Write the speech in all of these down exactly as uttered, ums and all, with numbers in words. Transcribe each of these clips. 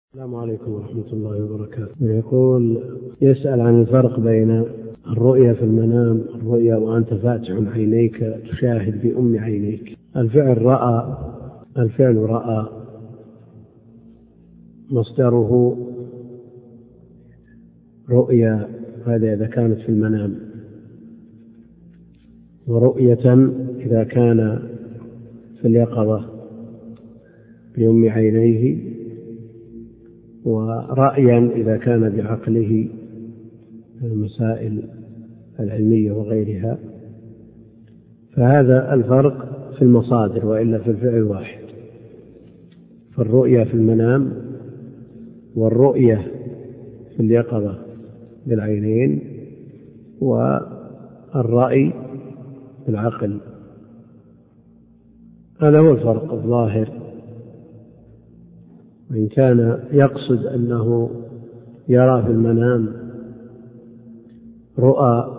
السلام عليكم ورحمة الله وبركاته. يقول يسأل عن الفرق بين الرؤيا في المنام، الرؤيا وأنت فاتح عينيك تشاهد بأم عينيك. الفعل رأى، الفعل رأى مصدره رؤيا، هذا إذا كانت في المنام، ورؤية إذا كان في اليقظة بأم عينيه، ورأيا إذا كان بعقله المسائل العلمية وغيرها. فهذا الفرق في المصادر، وإلا في الفعل واحد. فالرؤيا في المنام والرؤية في اليقظة بالعينين، والرأي بالعقل. هذا هو الفرق الظاهر. وإن كان يقصد أنه يرى في المنام رؤى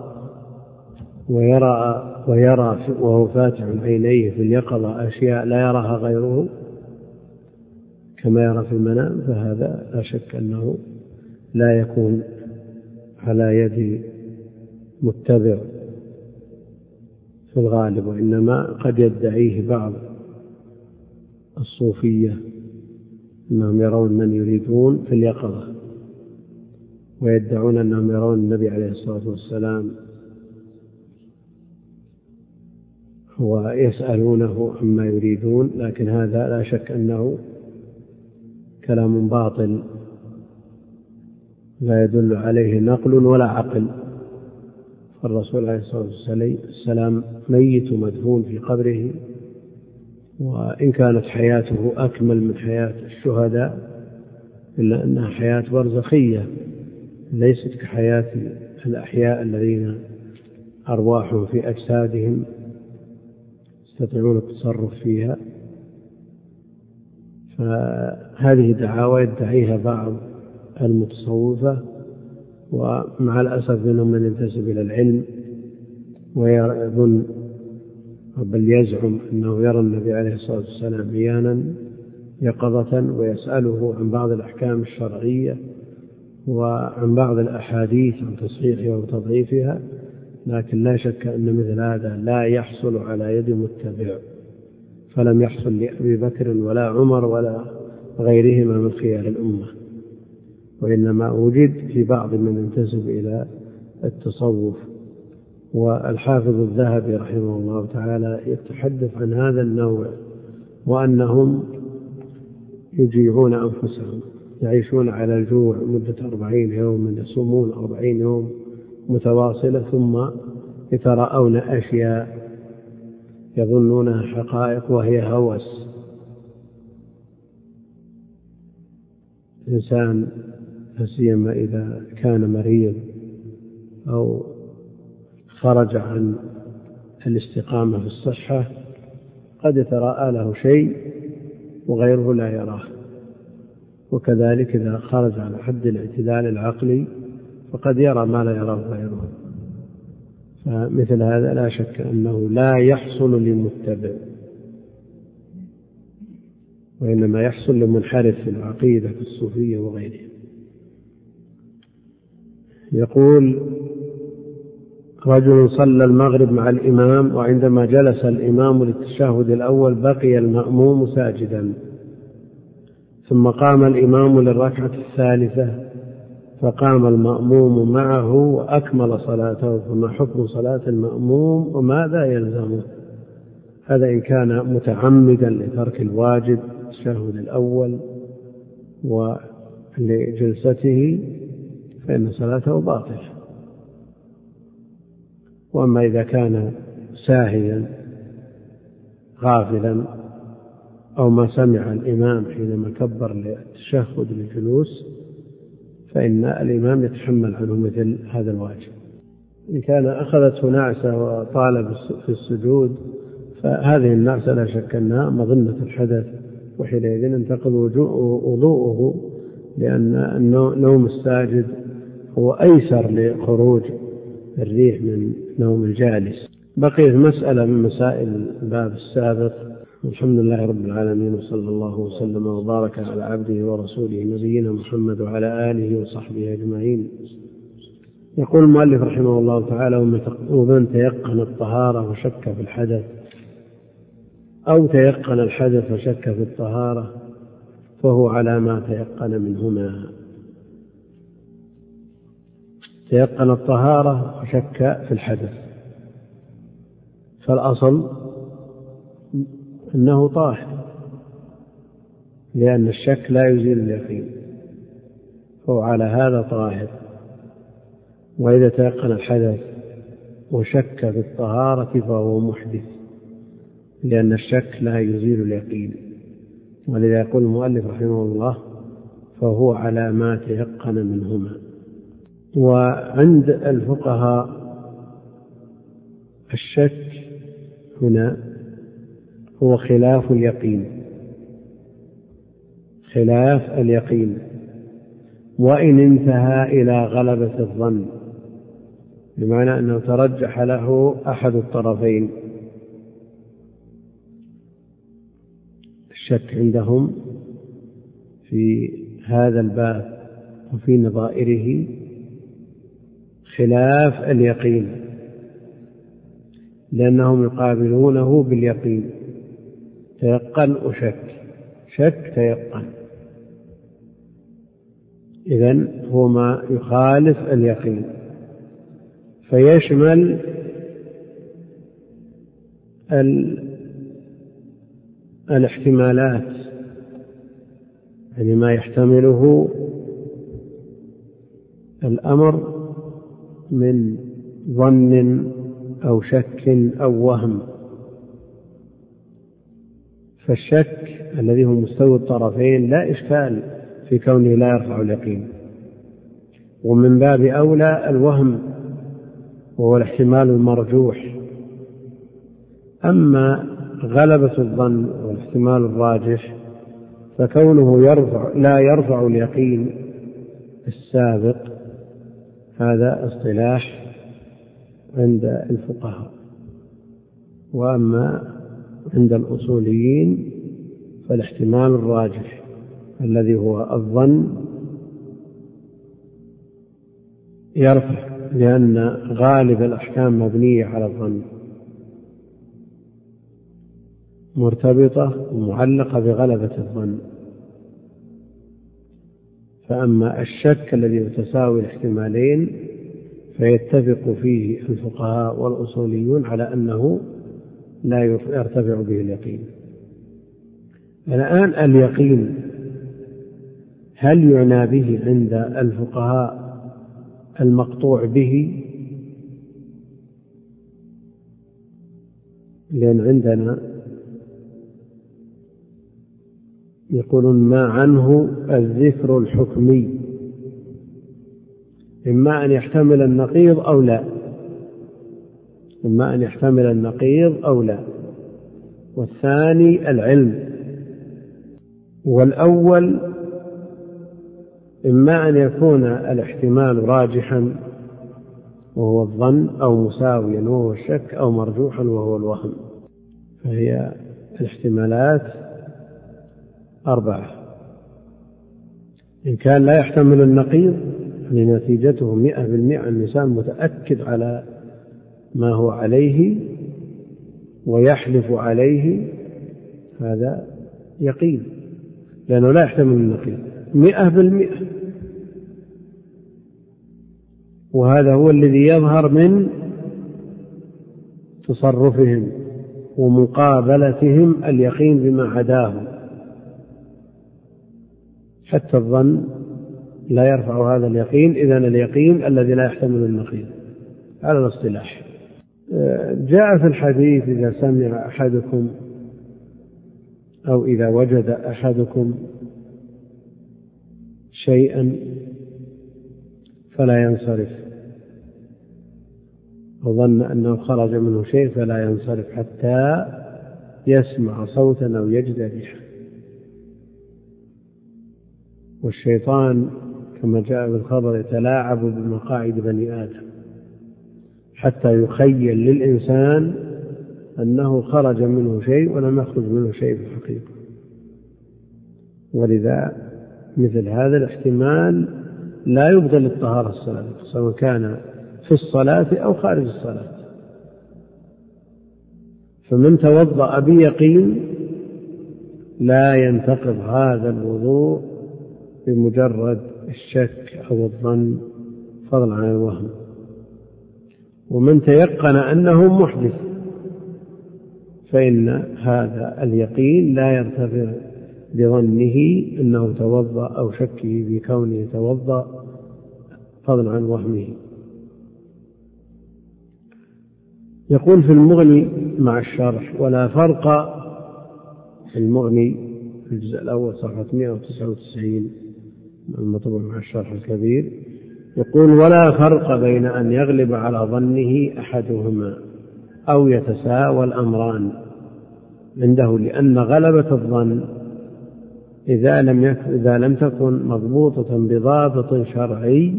ويرى ويرى وهو فاتح عينيه في اليقظة أشياء لا يراها غيره كما يرى في المنام، فهذا لا شك أنه لا يكون على يد متبع في الغالب، وإنما قد يدعيه بعض الصوفية أنهم يرون من يريدون في اليقظة، ويدعون أنهم يرون النبي عليه الصلاة والسلام ويسألونه عما يريدون، لكن هذا لا شك أنه كلام باطل لا يدل عليه نقل ولا عقل. فالرسول عليه الصلاة والسلام ميت مدفون في قبره، وإن كانت حياته أكمل من حياة الشهداء إلا أنها حياة برزخية ليست كحياة الأحياء الذين أرواحهم في أجسادهم يستطيعون التصرف فيها. فهذه دعاوى يدعيها بعض المتصوفة، ومع الأسف منهم من ينتسب إلى العلم ويظن بل يزعم أنه يرى النبي عليه الصلاة والسلام عيانا يقظة، ويسأله عن بعض الأحكام الشرعية وعن بعض الأحاديث عن تصحيحها وتضعيفها. لكن لا شك أن مثل هذا لا يحصل على يد متبع، فلم يحصل لأبي بكر ولا عمر ولا غيرهما من خيار الأمة، وإنما وجد في بعض من ينتسب إلى التصوف. والحافظ الذهبي رحمه الله تعالى يتحدث عن هذا النوع، وأنهم يجيعون أنفسهم، يعيشون على الجوع مدة أربعين يوم، يصومون أربعين يوم متواصلة، ثم يتراءون أشياء يظنونها حقائق وهي هوس. إنسان سيما إذا كان مريض أو خرج عن الاستقامة في الصحة قد يتراءى له شيء وغيره لا يراه، وكذلك إذا خرج عن حد الاعتدال العقلي فقد يرى ما لا يراه غيره. فمثل هذا لا شك أنه لا يحصل للمتبع، وإنما يحصل لمنحرف في العقيدة الصوفية وغيرها. يقول رجل صلى المغرب مع الإمام، وعندما جلس الإمام للتشهد الأول بقي المأموم ساجدا، ثم قام الإمام للركعة الثالثة فقام المأموم معه وأكمل صلاته، فما حكم صلاة المأموم وماذا يلزمه؟ هذا إن كان متعمدا لترك الواجب التشهد الأول ولجلسته فإن صلاته باطلة. وأما إذا كان ساهيا غافلا أو ما سمع الإمام حينما كبر للتشهد للجلوس فإن الإمام يتحمل عنه مثل هذا الواجب. إن كان أخذته نعسة وطالب في السجود فهذه النعسة لا شك أنها مظنة الحدث، وحينئذ ينتقض وضوءه، لأن نوم الساجد هو أيسر لخروج الريح من نوم الجالس. بقيت مسألة من مسائل الباب السابق الحمد لله رب العالمين، وصلى الله وسلم وبارك على عبده ورسوله نبينا محمد وعلى آله وصحبه أجمعين. يقول المؤلف رحمه الله تعالى: ومن تيقن الطهارة وشك في الحدث أو تيقن الحدث وشك في الطهارة فهو على ما تيقن منهما. تيقن الطهارة وشك في الحدث، فالأصل أنه طاهر، لأن الشك لا يزيل اليقين، فهو على هذا طاهر. وإذا تيقن الحدث وشك في الطهارة فهو محدث، لأن الشك لا يزيل اليقين. ولذا يقول المؤلف رحمه الله: فهو على ما تيقن منهما. وعند الفقهاء الشك هنا هو خلاف اليقين، خلاف اليقين، وإن انتهى إلى غلبة الظن، بمعنى أنه ترجح له أحد الطرفين. الشك عندهم في هذا الباب وفي نظائره خلاف اليقين، لأنهم يقابلونه باليقين. تيقن وشك، شك تيقن، إذن هو ما يخالف اليقين، فيشمل الاحتمالات، يعني ما يحتمله الأمر من ظن أو شك أو وهم. فالشك الذي هو مستوى الطرفين لا إشكال في كونه لا يرفع اليقين، ومن باب أولى الوهم وهو الاحتمال المرجوح. أما غلبة الظن والاحتمال الراجح فكونه يرفع لا يرفع اليقين السابق، هذا اصطلاح عند الفقهاء. وأما عند الأصوليين فالاحتمال الراجح الذي هو الظن يرفع، لأن غالب الأحكام مبنية على الظن، مرتبطة ومعلقة بغلبة الظن. فأما الشك الذي يتساوي الاحتمالين فيتفق فيه الفقهاء والأصوليون على أنه لا يرتفع به اليقين. الآن اليقين هل يعنى به عند الفقهاء المقطوع به؟ لأن عندنا يقولون ما عنه الذكر الحكمي، إما أن يحتمل النقيض أو لا، إما أن يحتمل النقيض أو لا، والثاني العلم. والأول إما أن يكون الاحتمال راجحا وهو الظن، أو مساويا وهو الشك، أو مرجوحا وهو الوهم. فهي الاحتمالات أربعة. إن كان لا يحتمل النقيض لنتيجته مئة بالمئة، الإنسان متأكد على ما هو عليه ويحلف عليه، هذا يقين، لأنه لا يحتمل النقيض مئة بالمئة. وهذا هو الذي يظهر من تصرفهم ومقابلتهم اليقين بما عداه. حتى الظن لا يرفع هذا اليقين، إذن اليقين الذي لا يحتمل النقيض على الاصطلاح. جاء في الحديث: إذا سمع أحدكم أو إذا وجد أحدكم شيئا فلا ينصرف، وظن أنه خرج منه شيء فلا ينصرف حتى يسمع صوتا أو يجد ريحا. والشيطان كما جاء بالخبر يتلاعب بمقاعد بني آدم حتى يخيل للإنسان أنه خرج منه شيء ولم يخرج منه شيء في الحقيقة. ولذا مثل هذا الاحتمال لا يبطل الطهارة الصلاة سواء كان في الصلاة أو خارج الصلاة. فمن توضأ بيقين لا ينتقض هذا الوضوء بمجرد الشك أو الظن فضلا عن الوهم. ومن تيقن أنه محدث فإن هذا اليقين لا يرتفع بظنه أنه توضأ أو شكه بكونه توضأ فضلا عن وهمه. يقول في المغني مع الشرح: ولا فرق في المغني في الجزء الأول صفحة مئة وتسعة وتسعين المطبوع مع الشرح الكبير، يقول: ولا فرق بين أن يغلب على ظنه أحدهما أو يتساوى الأمران عنده، لأن غلبة الظن إذا لم يكن إذا لم تكن مضبوطة بضابط شرعي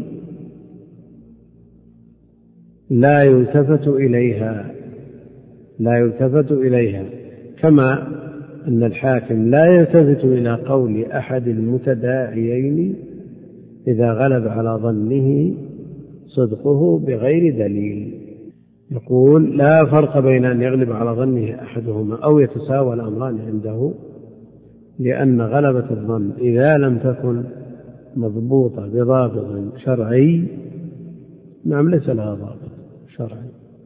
لا يلتفت إليها لا يلتفت إليها كما أن الحاكم لا يلتفت إلى قول أحد المتداعيين إذا غلب على ظنه صدقه بغير دليل. يقول: لا فرق بين أن يغلب على ظنه أحدهما أو يتساوى الأمران عنده، لأن غلبة الظن إذا لم تكن مضبوطة بضابط شرعي، نعم ليس لها ضابط شرعي،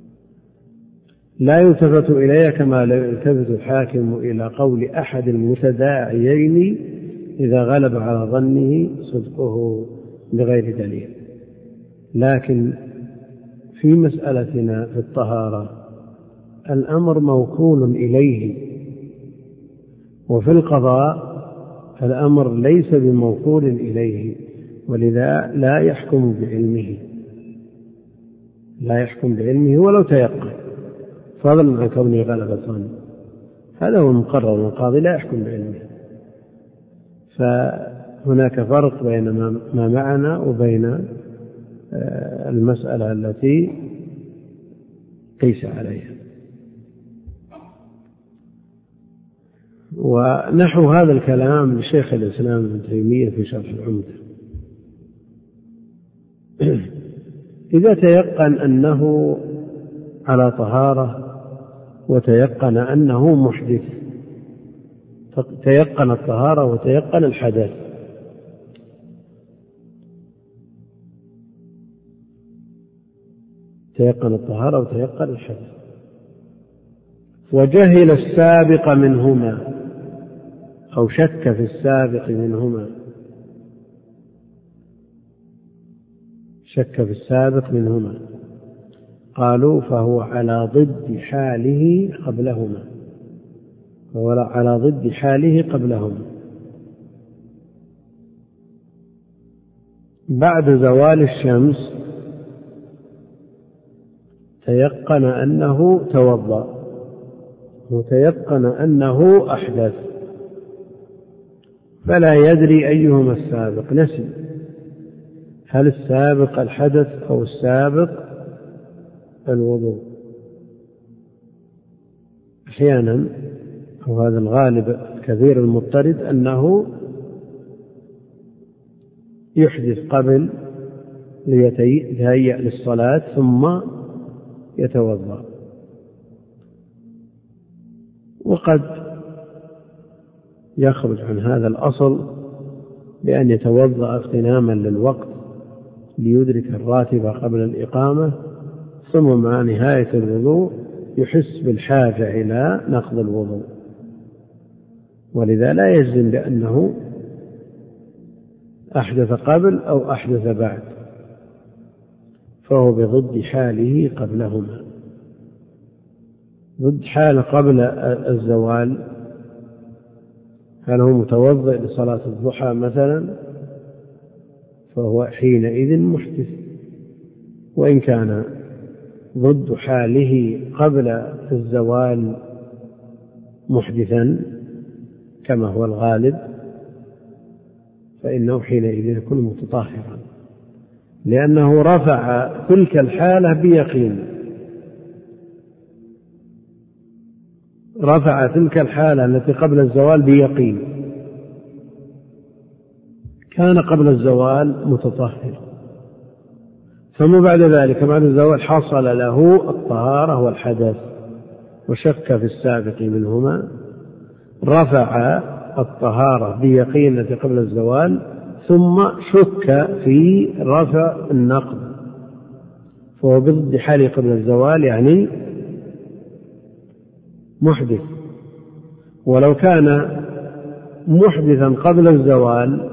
لا يلتفت إليها كما لا يلتفت الحاكم إلى قول أحد المتداعيين إذا غلب على ظنه صدقه بغير دليل. لكن في مسألتنا في الطهارة الأمر موكول إليه، وفي القضاء الأمر ليس بموكول إليه، ولذا لا يحكم بعلمه لا يحكم بعلمه ولو تيقن، فضلا عن كونه غلبة ظن. هذا هو المقرر، القاضي لا يحكم بعلمه. فهناك فرق بين ما معنا وبين المسألة التي قيس عليها. ونحو هذا الكلام لشيخ الإسلام ابن تيمية في شرح العمدة: إذا تيقن أنه على طهارة وتيقن أنه محدث، تيقن الطهارة وتيقن الحدث، تيقن الطهارة وتيقن الحدث، وجهل السابق منهما أو شك في السابق منهما شك في السابق منهما قالوا فهو على ضد حاله قبلهما فهو على ضد حاله قبلهما بعد زوال الشمس تيقن أنه توضأ وتيقن أنه أحدث، فلا يدري أيهما السابق، نسي هل السابق الحدث أو السابق الوضوء. أحيانا وهذا الغالب الكثير المضطرد أنه يحدث قبل ليتهيأ للصلاة ثم يتوضأ، وقد يخرج عن هذا الأصل بأن يتوضأ اغتناما للوقت ليدرك الراتبة قبل الإقامة، ثم مع نهاية الوضوء يحس بالحاجة إلى نقض الوضوء، ولذا لا يجزم بأنه أحدث قبل أو أحدث بعد، فهو بضد حاله قبلهما. ضد حال قبل الزوال، هل هو متوضئ لصلاة الضحى مثلا، فهو حينئذ محدث، وإن كان ضد حاله قبل الزوال محدثا كما هو الغالب، فإنه حينئذ يكون متطهرا، لأنه رفع تلك الحالة بيقين. رفع تلك الحالة التي قبل الزوال بيقين. كان قبل الزوال متطهر، ثم بعد ذلك بعد الزوال حصل له الطهارة والحدث وشك في السابق منهما، رفع الطهارة بيقين التي قبل الزوال، ثم شك في رفع النقض، فهو بضد حاله قبل الزوال، يعني محدث. ولو كان محدثا قبل الزوال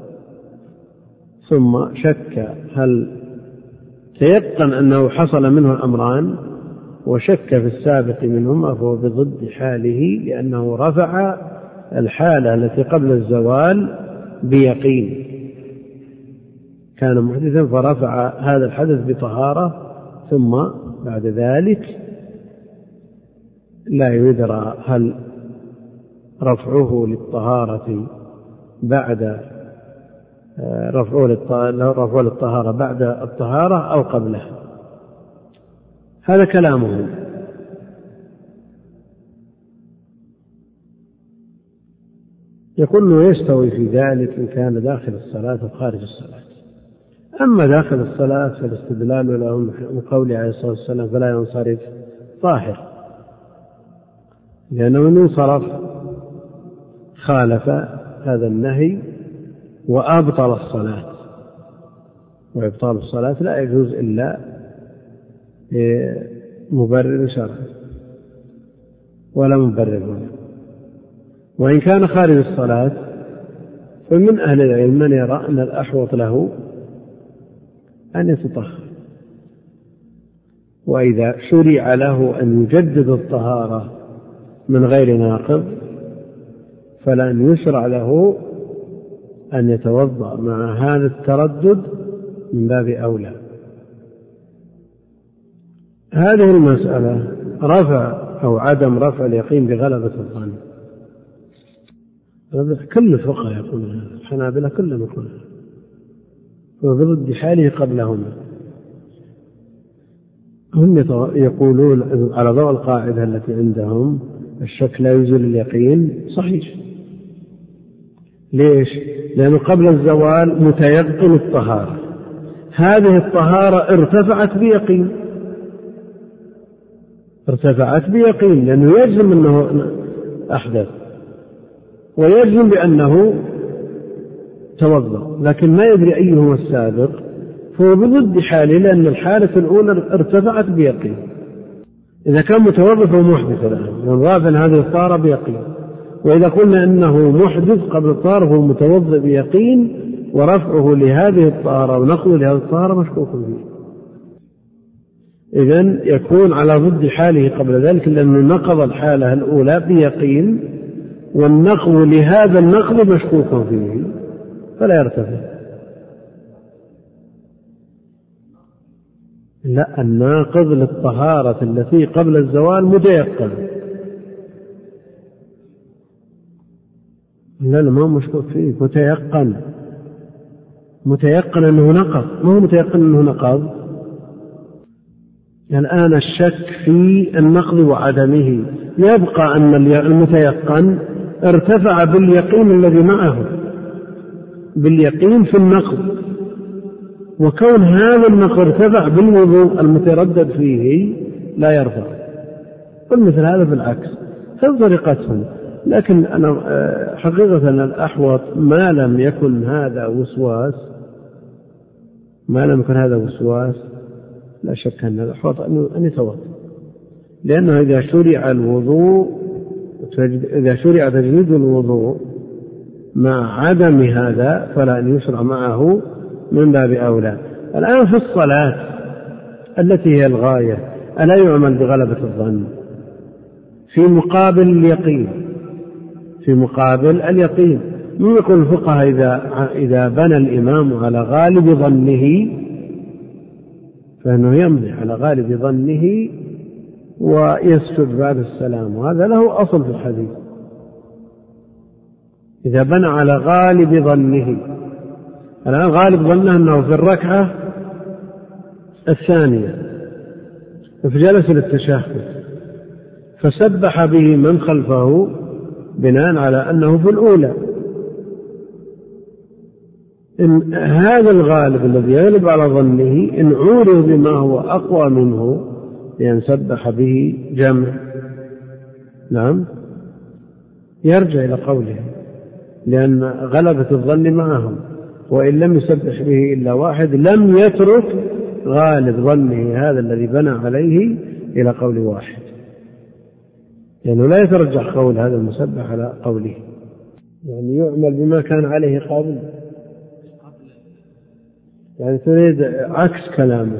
ثم شك هل تيقن أنه حصل منه الأمران وشك في السابق منهما، فهو بضد حاله، لأنه رفع الحالة التي قبل الزوال بيقين. كان محدثا فرفع هذا الحدث بطهارة، ثم بعد ذلك لا يدرى هل رفعه للطهارة بعد رفعه للطهارة بعد الطهارة أو قبلها. هذا كلامهم. يقول يستوي في ذلك إن كان داخل الصلاة أو خارج الصلاة. أما داخل الصلاة فالاستدلال له من قوله عليه الصلاة والسلام فلا ينصرف طاهر، لأنه من انصرف خالف هذا النهي وأبطل الصلاة، وإبطال الصلاة لا يجوز إلا مبرر شرعي ولا مبرر هنا. وإن كان خارج الصلاة فمن أهل العلم من يرى أن الأحوط له أن يتطهر، وإذا شرع له أن يجدد الطهارة من غير ناقض فلن يشرع له أن يتوضأ مع هذا التردد من باب أولى. هذه المسألة رفع أو عدم رفع اليقين بغلبة الظن، كل الفقهاء يقولون هذا، الحنابلة كلهم يقولون هذا، وبضد حاله قبلهما. هم يقولون على ضوء القاعدة التي عندهم الشك لا يزيل اليقين، صحيح. ليش؟ لأنه قبل الزوال متيقن الطهارة، هذه الطهارة ارتفعت بيقين، ارتفعت بيقين لأنه يجزم أنه أحدث ويجزم بأنه توضأ، لكن ما يدري أيهما السابق، فهو بضد حاله، لأن الحالة الأولى ارتفعت بيقين. إذا كان متوضأ فهو محدث الآن، ونرافع هذه الطهارة بيقين. وإذا قلنا أنه محدث قبل الطهارة فهو متوضأ بيقين، ورفعه لهذه الطهارة ونقله لهذه الطهارة مشكوك فيه. إذن يكون على ضد حاله قبل ذلك، لأنه نقض الحالة الأولى بيقين، والنقض لهذا النقض مشكوك فيه فلا يرتفع. لا، الناقض للطهارة التي قبل الزوال متيقن، لا لا ما مشكوك فيه، متيقن، متيقن أنه نقض، ما هو متيقن أنه نقض. الآن الشك في النقض وعدمه، يبقى أن المتيقن ارتفع باليقين الذي معه، باليقين في النقض، وكون هذا النقض ارتفع بالوضوء المتردد فيه لا يرفع. والمثل هذا بالعكس، هذه طريقتهم. لكن أنا حقيقة الأحوط ما لم يكن هذا وسواس، ما لم يكن هذا وسواس لا شك أن الأحوط أن يتوضأ، لأنه إذا شرع الوضوء، إذا شرع تجديد الوضوء مع عدم هذا فلا أن يشرع معه من باب أولى. الآن في الصلاة التي هي الغاية ألا يعمل بغلبة الظن في مقابل اليقين، في مقابل اليقين. من يقول الفقهاء إذا, إذا بنى الإمام على غالب ظنه فإنه يمضي على غالب ظنه ويسجد بعد السلام، وهذا له أصل في الحديث. إذا بنى على غالب ظنه، الآن غالب ظنه أنه في الركعة الثانية فجلس للتشهد، فسبح به من خلفه بناء على أنه في الأولى. إن هذا الغالب الذي يغلب على ظنه إن عورض بما هو أقوى منه لأن سبح به جمع، نعم، يرجع إلى قوله، لأن غلبة الظن معهم، وإن لم يسبح به إلا واحد لم يترك غالب ظنه هذا الذي بنى عليه إلى قول واحد، لأنه يعني لا يترجح قول هذا المسبح على قوله، يعني يعمل بما كان عليه قبل، يعني تريد عكس كلامه.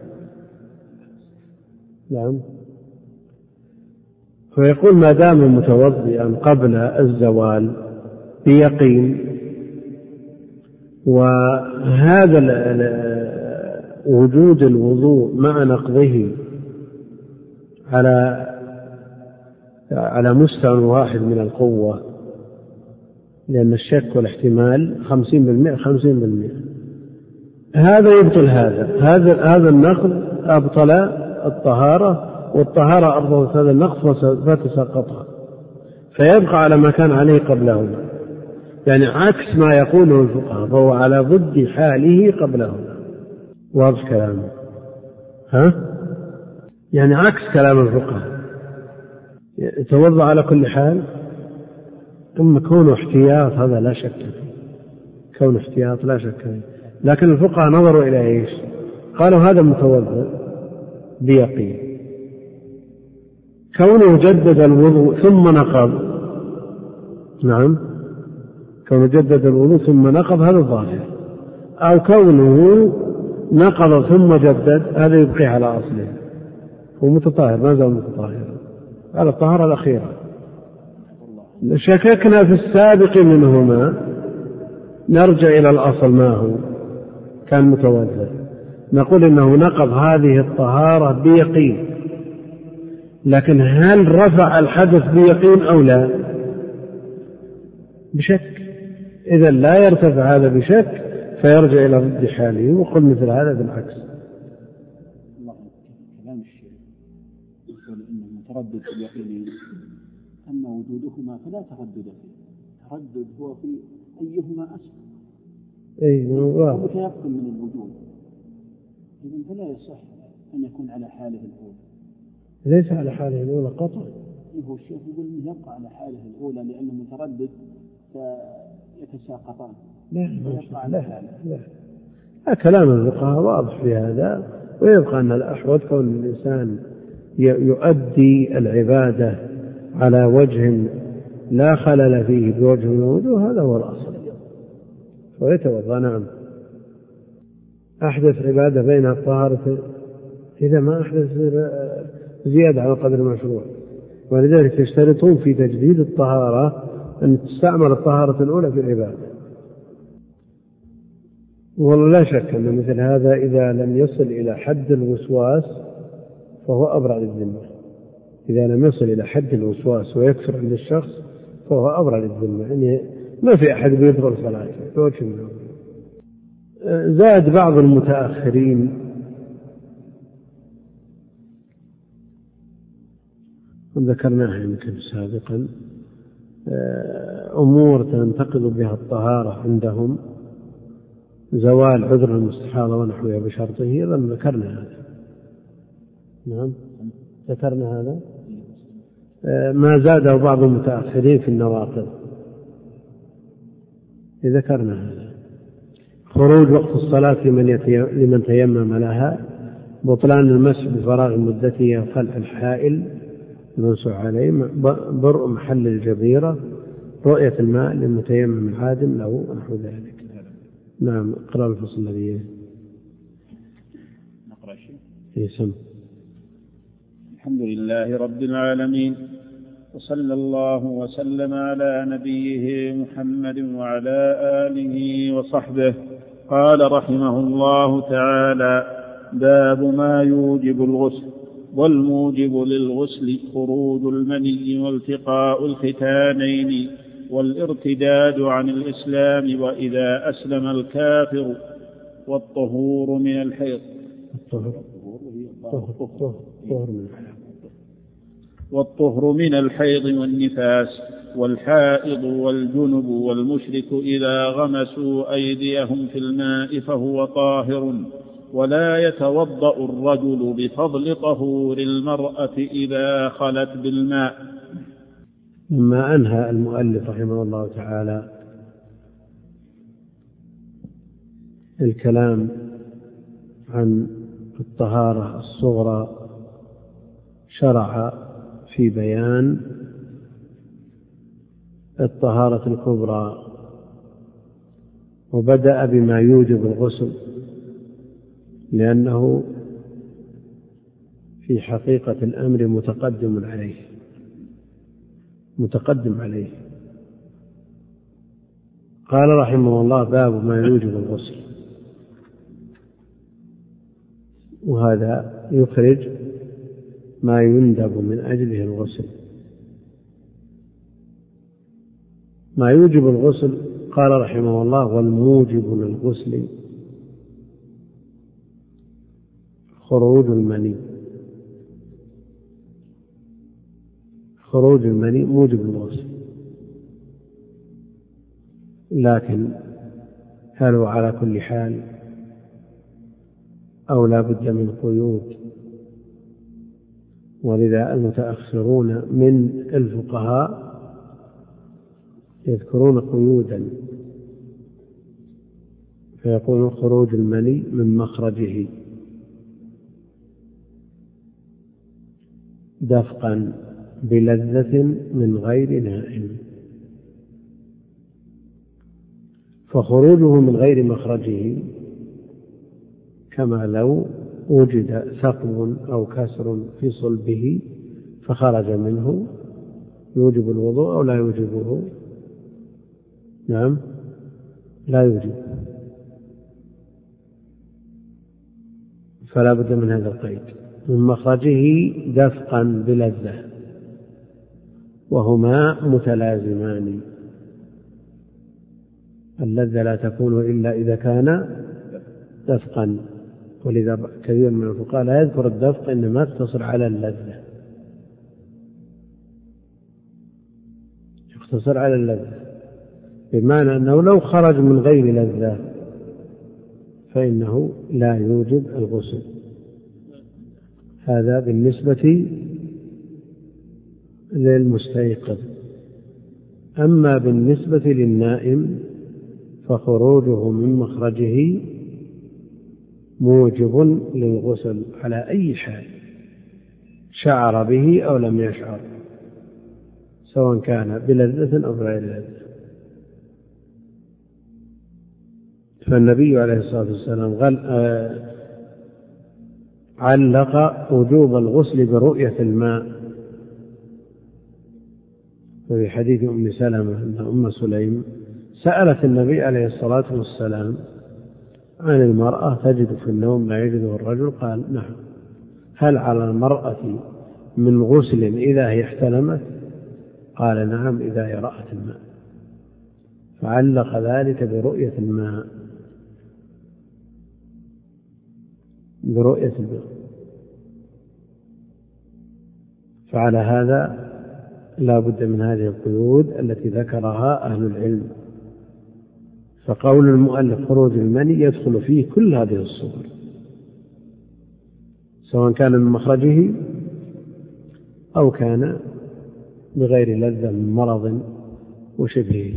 نعم. فيقول ما دام متوضئا قبل الزوال بيقين، وهذا وجود الوضوء مع نقضه على على مستوى واحد من القوة، لأن الشك والاحتمال خمسين بالمئة خمسين بالمئة، هذا يبطل هذا هذا هذا النقض أبطل الطهارة، والطهارة أبطلت هذا النقض فتسقطها، فيبقى على ما كان عليه قبلهما، يعني عكس ما يقوله الفقهاء، فهو على ضد حاله قبلهما. واضح كلامه؟ ها؟ يعني عكس كلام الفقهاء، يتوضأ على كل حال، ثم كونه احتياط هذا لا شك فيه، كونه احتياط لا شك فيه، لكن الفقهاء نظروا إلى إيش؟ قالوا هذا متوضئ بيقين، كونه جدد الوضوء ثم نقض، نعم، كونه جدد الوضوء ثم نقض هذا ظاهر، أو كونه نقض ثم جدد هذا يبقي على أصله، هو متطهر، ما زال متطهر على الطهارة الأخيرة. شككنا في السابق منهما نرجع إلى الأصل ما هو، كان متوضئ، نقول إنه نقض هذه الطهارة بيقين، لكن هل رفع الحدث بيقين أو لا؟ بشك. إذا لا يرتفع هذا بشك فيرجع إلى ضد حاله، وقل مثل هذا بالعكس. كلام الشيخ يقول إنه متردد في اليقين، أما وجودهما فلا تردد فيه، التردد هو في أيهما أسفل، أي هو متيقن من الوجود، إذن فلا يصح أن يكون على حاله الأولى. ليس على حاله الأولى قطعا. هو الشيخ يقول إنه يبقى على حاله الأولى لأنه متردد فيتساقطان. لا لا لا, لا. كلام الفقهاء واضح في هذا، ويبقى أن الأحوط كون الإنسان يؤدي العبادة على وجه لا خلل فيه بوجه من الوجوه، هذا هو الأصل، ويتوضأ. نعم. أحدث عبادة بينها الطهارة، إذا ما أحدث زيادة على قدر المشروع، ولذلك يشترطون في تجديد الطهارة أن تستعمل الطهارة الأولى في العبادة. والله لا شك أن مثل هذا إذا لم يصل إلى حد الوسواس فهو أبرع للذمة، إذا لم يصل إلى حد الوسواس ويكثر عند الشخص فهو أبرع للذمة، يعني ما في أحد بيضرب صلاته. زاد بعض المتأخرين ذكرناها يمكن سابقا أمور تنتقض بها الطهارة عندهم، زوال عذر المستحاضة ونحوها بشرطه، أيضا ذكرنا هذا. نعم ذكرنا هذا. ما زاده بعض المتأخرين في النواقض ذكرنا هذا. خروج وقت الصلاة لمن تيمم لها، بطلان المسح بفراغ مدته، خلع الحائل المنصوع عليه، برء محل الجبيرة، رؤية الماء للمتيمم العادم له ونحو ذلك. نعم. اقرأ الفصل الذي نقرأ شيء يسمى. الحمد لله رب العالمين، وصلى الله وسلم على نبيه محمد وعلى آله وصحبه. قال رحمه الله تعالى: باب ما يوجب الغسل. والموجب للغسل خروج المني والتقاء الختانين والارتداد عن الإسلام وإذا أسلم الكافر، والطهور من الحيض. الطهور الطهور من الحيض. والطهر من الحيض والنفاس، والحائض والجنب والمشرك إذا غمسوا أيديهم في الماء فهو طاهر، ولا يتوضأ الرجل بفضل طهور المرأة إذا خلت بالماء. لما أنهى المؤلف رحمه الله تعالى الكلام عن الطهارة الصغرى شرع في بيان الطهارة الكبرى، وبدأ بما يوجب الغسل، لأنه في حقيقة الأمر متقدم عليه متقدم عليه قال رحمه الله: باب ما يوجب الغسل. وهذا يخرج ما يندب من أجله الغسل. ما يوجب الغسل قال رحمه الله: والموجب للغسل خروج المني. خروج المني موجب الغسل، لكن هل هو على كل حال أو لا بد من قيود؟ ولذا المتأخرون من الفقهاء يذكرون قيودا، فيقول خروج المني من مخرجه دفقا بلذة من غير نائم. فخروجه من غير مخرجه كما لو وجد ثقب أو كسر في صلبه فخرج منه، يوجب الوضوء أو لا يوجبه؟ نعم، لا يوجب، فلا بد من هذا القيد من مخرجه دفقا بلذة، وهما متلازمان. اللذة لا تكون إلا إذا كان دفقا، ولذا كثير من الفقهاء لا يذكر الدفق إنما يقتصر على اللذة، يقتصر على اللذة، بمعنى أنه لو خرج من غير لذة فإنه لا يوجب الغسل. هذا بالنسبة للمستيقظ. أما بالنسبة للنائم فخروجه من مخرجه موجب للغسل على أي حال، شعر به أو لم يشعر، سواء كان بلذة أو بغير لذة. فالنبي عليه الصلاة والسلام علق وجوب الغسل برؤية الماء، وفي حديث أم سلمة أن أم سليم سألت النبي عليه الصلاة والسلام عن المرأة تجد في النوم ما يجده الرجل، قال: نعم. هل على المرأة من غسل إذا هي احتلمت؟ قال: نعم، إذا هي رأت الماء. فعلق ذلك برؤية الماء، برؤية الماء. فعلى هذا لا بد من هذه القيود التي ذكرها أهل العلم. فقول المؤلف خروج المني يدخل فيه كل هذه الصور، سواء كان من مخرجه أو كان بغير لذة من مرض وشبهه.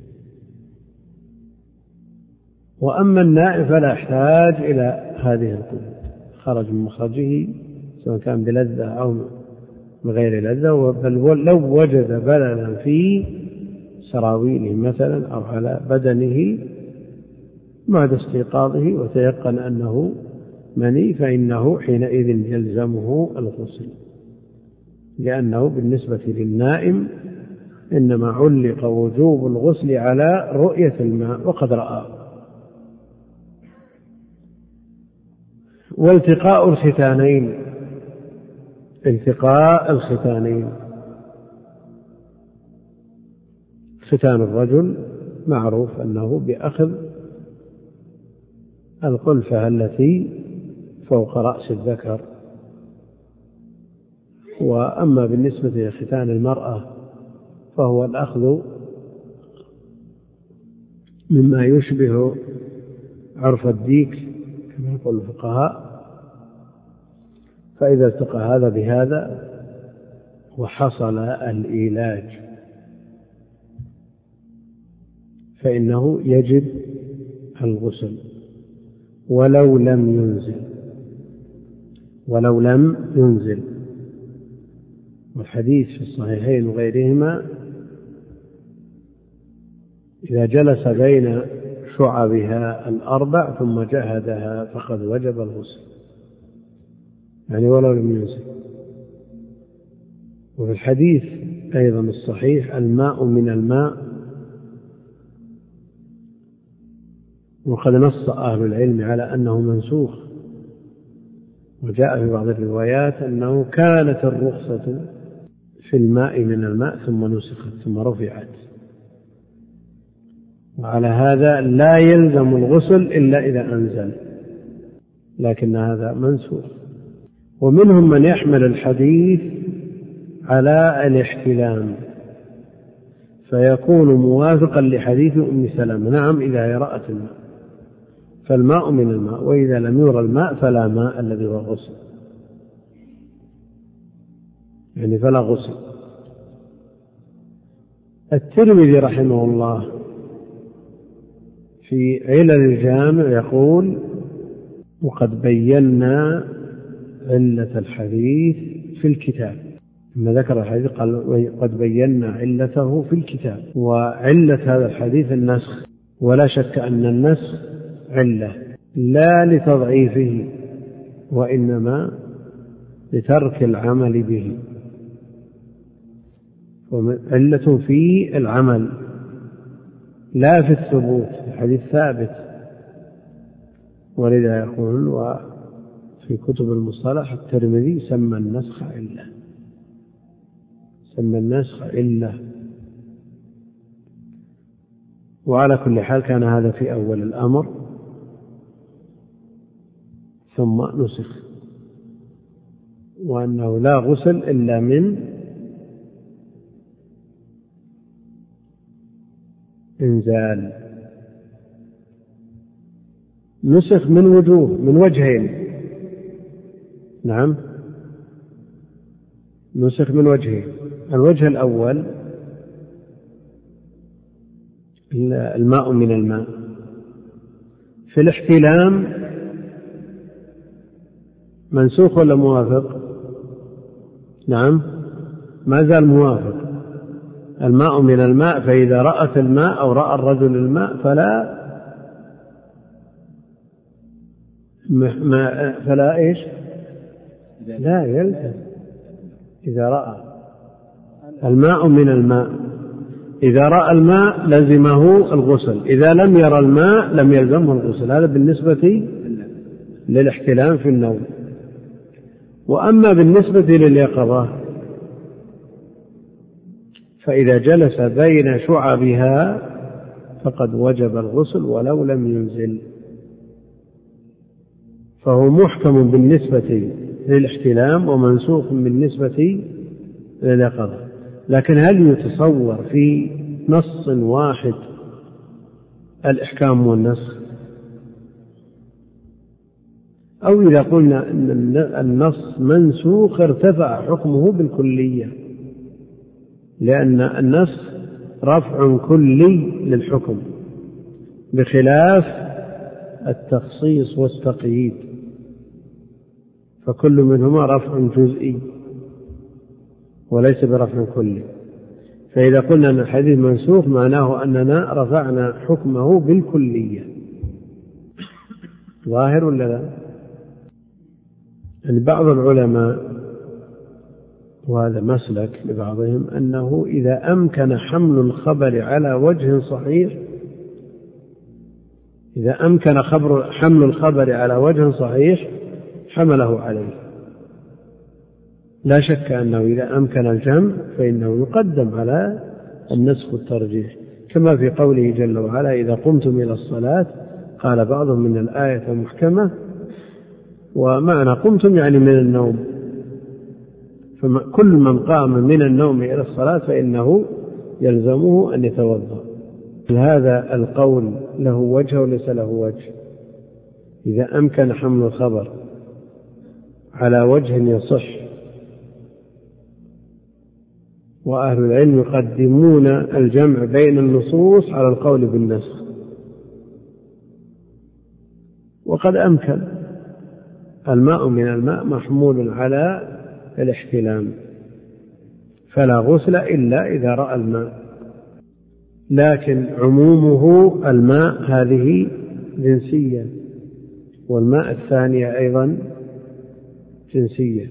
وأما النائم فلا يحتاج إلى هذه القيود، خرج من مخرجه سواء كان بلذة أو بغير لذة، بل لو وجد بللا في سراويله مثلا أو على بدنه بعد استيقاظه وتيقن أنه مني فإنه حينئذ يلزمه الغسل، لأنه بالنسبة للنائم إنما علق وجوب الغسل على رؤية الماء وقد رآه. والتقاء الختانين، التقاء الختانين، ختان الرجل معروف أنه بأخذ القلفة التي فوق رأس الذكر وأما بالنسبة لختان المرأة فهو الأخذ مما يشبه عرف الديك كما يقول الفقهاء، فإذا التقى هذا بهذا وحصل الإيلاج فإنه يجب الغسل ولو لم ينزل ولو لم ينزل والحديث في الصحيحين وغيرهما إذا جلس بين شعبها الأربع ثم جهدها فقد وجب الغسل، يعني ولو لم ينزل. وفي الحديث أيضا الصحيح الماء من الماء، وقد نص أهل العلم على أنه منسوخ، وجاء في بعض الروايات أنه كانت الرخصة في الماء من الماء ثم نسخت ثم رفعت، وعلى هذا لا يلزم الغسل إلا إذا أنزل، لكن هذا منسوخ. ومنهم من يحمل الحديث على الاحتلام فيكون موافقا لحديث أم سلمة، نعم إذا رأت الماء فالماء من الماء، وإذا لم يرى الماء فلا ماء الذي هو غسل، يعني فلا غسل. الترمذي رحمه الله في علل الجامع يقول وقد بينا علة الحديث في الكتاب، لما ذكر الحديث قال وقد بينا علته في الكتاب، وعلة هذا الحديث النسخ، ولا شك أن النسخ علة لا لتضعيفه وإنما لترك العمل به، علة في العمل لا في الثبوت، الحديث ثابت. ولذا يقول وفي كتب المصطلح الترمذي سمى النسخ علة، سمى النسخ علة. وعلى كل حال كان هذا في أول الأمر ثم نسخ، وأنه لا غسل إلا من إنزال. نسخ من وجوه، من وجهين، نعم نسخ من وجهين. الوجه الأول الماء من الماء، في الاحتلام منسوخ ولا موافق؟ نعم ما زال موافق، الماء من الماء، فإذا رأت الماء أو رأى الرجل الماء فلا ما فلا إيش لا يلزم. إذا رأى الماء من الماء، إذا رأى الماء لزمه الغسل، إذا لم يرى الماء لم يلزمه الغسل. هذا بالنسبة للاحتلام في النوم. وأما بالنسبة لليقظة فإذا جلس بين شعبها فقد وجب الغسل ولو لم ينزل، فهو محكم بالنسبة للاحتلام ومنسوخ بالنسبة لليقظة. لكن هل يتصور في نص واحد الإحكام والنسخ؟ أو إذا قلنا أن النص منسوخ ارتفع حكمه بالكلية، لأن النسخ رفع كلي للحكم بخلاف التخصيص والتقييد، فكل منهما رفع جزئي وليس برفع كلي. فإذا قلنا أن الحديث منسوخ معناه أننا رفعنا حكمه بالكلية. ظاهر ولا لا؟ يعني بعض العلماء وهذا مسلك لبعضهم أنه إذا أمكن حمل الخبر على وجه صحيح، إذا أمكن خبر حمل الخبر على وجه صحيح حمله عليه، لا شك أنه إذا أمكن الجمع فإنه يقدم على النسخ والترجيح، كما في قوله جل وعلا إذا قمتم إلى الصلاة، قال بعضهم من الآية محكمة، ومعنى قمتم يعني من النوم، فكل من قام من النوم إلى الصلاة فإنه يلزمه أن يتوضأ. هذا القول له وجه وليس له وجه. إذا أمكن حمل الخبر على وجه يصح، وأهل العلم يقدمون الجمع بين النصوص على القول بالنسخ، وقد أمكن. الماء من الماء محمول على الاحتلام، فلا غسل إلا إذا رأى الماء، لكن عمومه الماء هذه جنسية، والماء الثانية أيضا جنسية.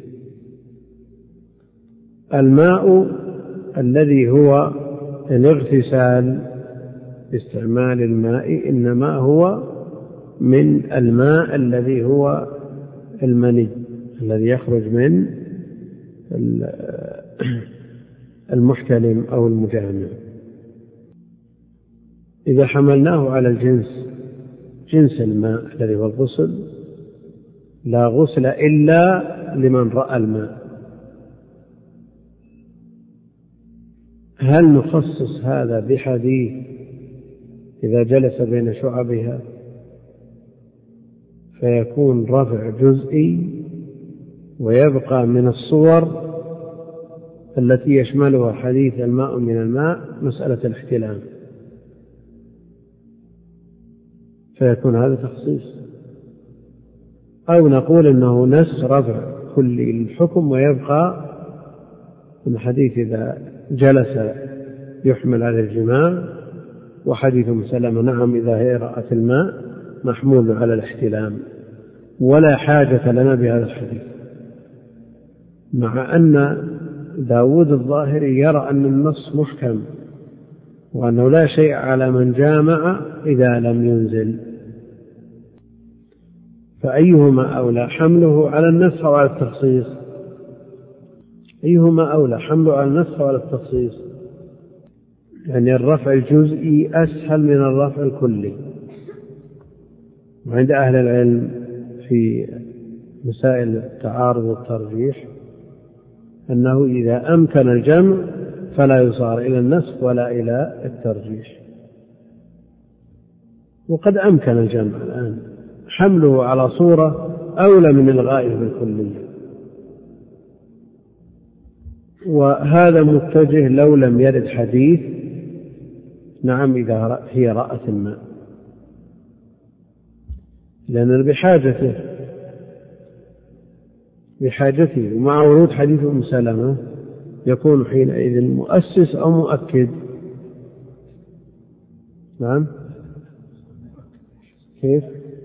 الماء الذي هو الاغتسال باستعمال الماء إنما هو من الماء الذي هو المني الذي يخرج من المحتلم أو المجامع. إذا حملناه على الجنس جنس الماء الذي هو الغسل، لا غسل إلا لمن رأى الماء. هل نخصص هذا بحديث إذا جلس بين شعبها فيكون رفع جزئي ويبقى من الصور التي يشملها حديث الماء من الماء مسألة الاحتلام، فيكون هذا تخصيص، أو نقول أنه نسخ رفع كل الحكم ويبقى الحديث إذا جلس يحمل على الجماع، وحديث مسلمة نعم إذا هي رأت الماء محمول على الاحتلام، ولا حاجة لنا بهذا الحديث، مع أن داود الظاهري يرى أن النص محكم وأنه لا شيء على من جامع إذا لم ينزل. فأيهما أولى، حمله على النسخ أو على التخصيص؟ أيهما أولى، حمله على النسخ أو على التخصيص؟ يعني الرفع الجزئي أسهل من الرفع الكلي. وعند أهل العلم في مسائل التعارض والترجيح أنه إذا أمكن الجمع فلا يصار إلى النسخ ولا إلى الترجيح، وقد أمكن الجمع الآن، حمله على صورة أولى من الغائب بالكلية. وهذا متجه لو لم يرد حديث نعم إذا هي رأت الماء، لأن بحاجته بحاجته ومع ورود حديث أم سلمة يكون حينئذ مؤسس أو مؤكد. نعم كيف؟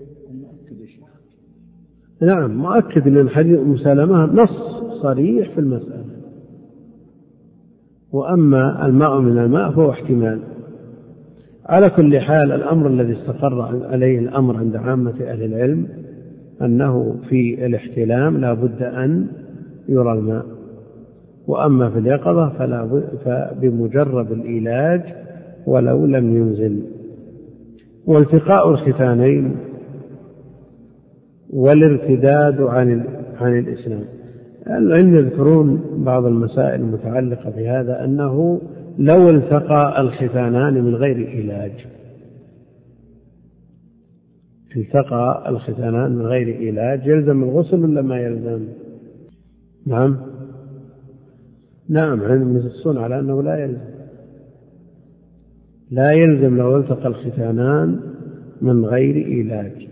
نعم مؤكد، لأن حديث أم سلمة نص صريح في المسألة، وأما الماء من الماء فهو احتمال. على كل حال الأمر الذي استقر عليه الأمر عند عامة أهل العلم أنه في الاحتلام لا بد أن يرى الماء، وأما في اليقظة فلا فبمجرد العلاج ولو لم ينزل. والتقاء الختانين والارتداد عن عن الإسلام، العلم يذكرون بعض المسائل المتعلقة بهذا، أنه لو التقى الختانان من غير علاج التقى الختانان من غير علاج يلزم الغسل ولا ما يلزم؟ نعم نعم علم ينصون على أنه لا يلزم لا يلزم لو التقى الختانان من غير علاج.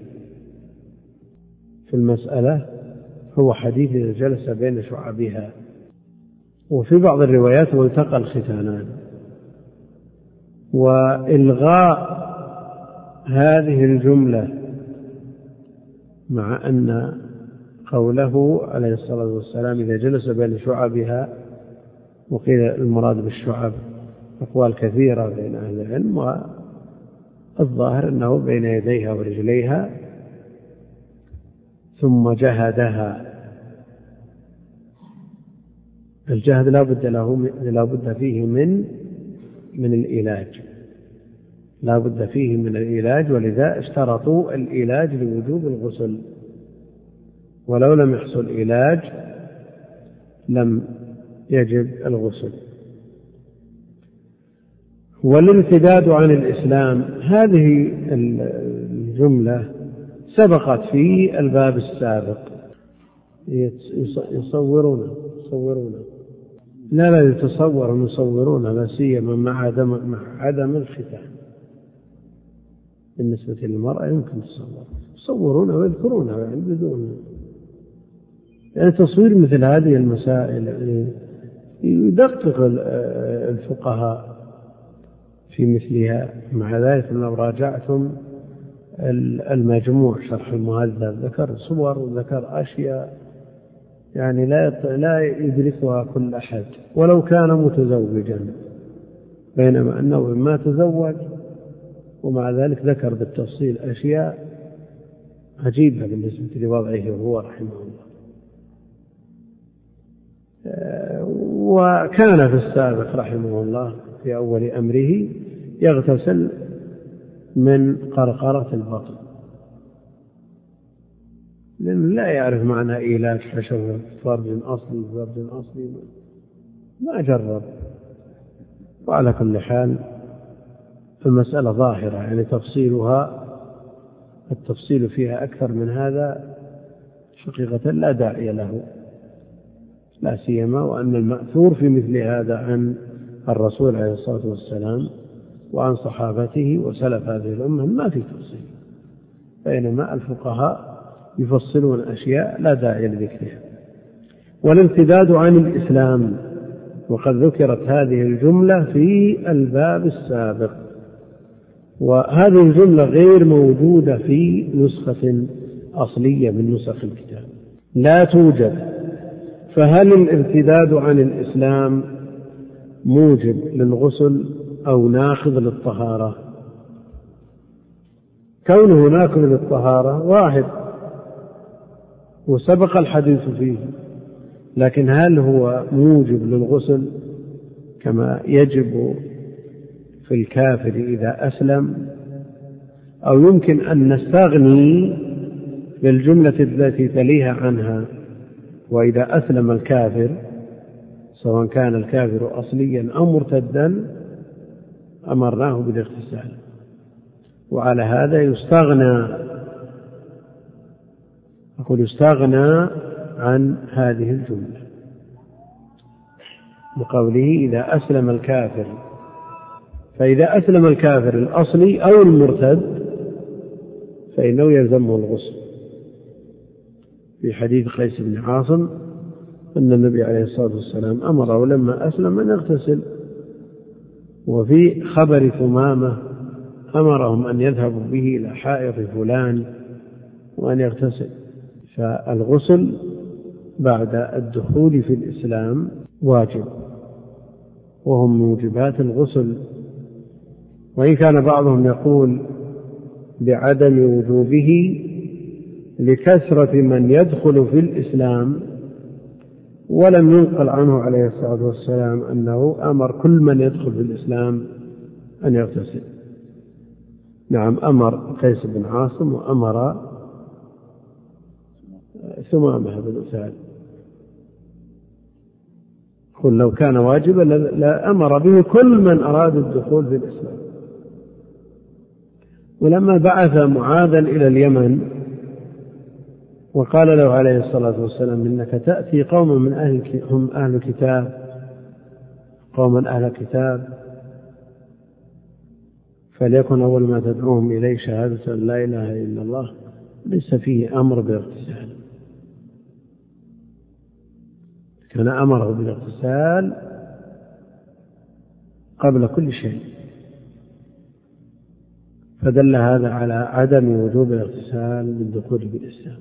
في المسألة هو حديث إذا جلس بين شعبها، وفي بعض الروايات والتقى الختانان. وإلغاء هذه الجملة مع أن قوله عليه الصلاة والسلام إذا جلس بين شعبها، وقيل المراد بالشعب أقوال كثيرة بين أهل العلم، والظاهر أنه بين يديها ورجليها ثم جهدها. الجهد لا بد له لا بد فيه من من العلاج لا بد فيه من العلاج ولذا اشترطوا العلاج لوجوب الغسل، ولو لم يحصل علاج لم يجب الغسل. والارتداد عن الإسلام هذه الجملة سبقت في الباب السابق. يصورون يصورون لا لا يتصور يصورون لا سيما مع عدم مع عدم الختان. بالنسبة للمرأة يمكن تصور يصورون ويذكرونها يعني بدون يعني تصوير مثل هذه المسائل يعني يدقق الفقهاء في مثلها. مع ذلك لو راجعتم المجموع شرح المهذب ذكر صور وذكر أشياء يعني لا لا يدركها كل أحد ولو كان متزوجا، بينما أنه ما تزوج ومع ذلك ذكر بالتفصيل أشياء عجيبة بالنسبة لوضعه وهو رحمه الله. وكان في السابق رحمه الله في أول أمره يغتسل من قرقرة البطن، لأنه لا يعرف معنى إيلاج حشوة فرج أصلي فرج أصلي ما جرب. وعلى كل حال المسألة ظاهرة يعني تفصيلها التفصيل فيها أكثر من هذا حقيقة لا داعي له، لا سيما وأن المأثور في مثل هذا عن الرسول عليه الصلاة والسلام وعن صحابته وسلف هذه الأمة ما في تفصيل، بينما الفقهاء يفصلون أشياء لا داعي لذكرها. والارتداد عن الإسلام وقد ذكرت هذه الجملة في الباب السابق، وهذه الجملة غير موجودة في نسخة أصلية من نسخ الكتاب لا توجد. فهل الارتداد عن الإسلام موجب للغسل أو ناقض للطهارة؟ كونه ناقض للطهارة واحد وسبق الحديث فيه، لكن هل هو موجب للغسل كما يجب في الكافر إذا أسلم، أو يمكن أن نستغني بالجملة التي تليها عنها وإذا أسلم الكافر سواء كان الكافر أصليا أو مرتدا أمرناه بالاغتسال، وعلى هذا يستغنى أقول يستغنى عن هذه الجملة بقوله إذا أسلم الكافر. فإذا أسلم الكافر الأصلي أو المرتد فإنه يلزمه الغسل، في حديث قيس بن عاصم أن النبي عليه الصلاة والسلام أمره لما أسلم أن يغتسل، وفي خبر ثمامة أمرهم أن يذهبوا به إلى حائط فلان وأن يغتسل. فالغسل بعد الدخول في الإسلام واجب وهم موجبات الغسل، وإن كان بعضهم يقول بعدم وجوبه لكثرة من يدخل في الإسلام، ولم ينقل عنه عليه الصلاة والسلام أنه أمر كل من يدخل في الإسلام أن يغتسل. نعم أمر قيس بن عاصم وأمر ثمامة بن أساد، قل لو كان واجبا لأمر به كل من أراد الدخول في الإسلام. ولما بعث معاذا إلى اليمن وقال له عليه الصلاة والسلام إنك تأتي قوما من أهل هم أهل كتاب قوما أهل كتاب فليكن أول ما تدعوهم إليه شهادة أن لا إله إلا الله، ليس فيه أمر بالاغتسال، كان أمره بالاغتسال قبل كل شيء، فدل هذا على عدم وجوب الاغتسال بالدخول بالإسلام.